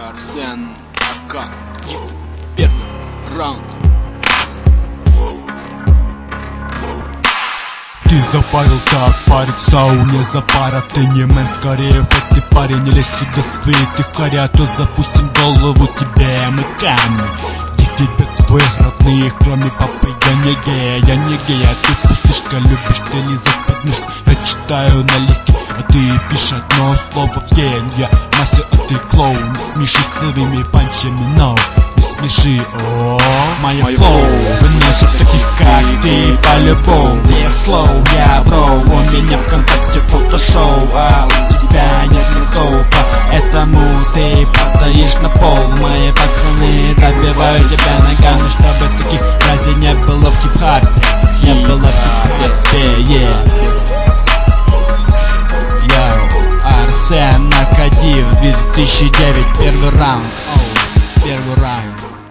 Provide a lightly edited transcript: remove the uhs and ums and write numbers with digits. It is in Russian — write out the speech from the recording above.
Арсен Акан. И первый раунд. Ты запарил так, парик в сауне запара. Ты не мэн, скорее вот ты парень. Или сюда свои ты харя, то запустим голову тебе мы камни. Где тебе твои родные, кроме папы? Я не гей, а ты пустышка. Любишь ты лизать подмышку. Я читаю налегке, а ты пишешь одно слово в день. Я мастер, а ты клоун. Не смеши своими панчами, но не смеши. О, моя флоу выносит таких, как ты, по-любому. Я слоу, я бро, у меня ВКонтакте фотошоу, а у тебя нет скопа. Этому ты падаешь на пол. Мои пацаны добивают тебя ногами, чтобы таких фразей не было в хип-хапе. Не было в хип-хапе, Арсен Акадив, 2009, первый раунд. Первый раунд.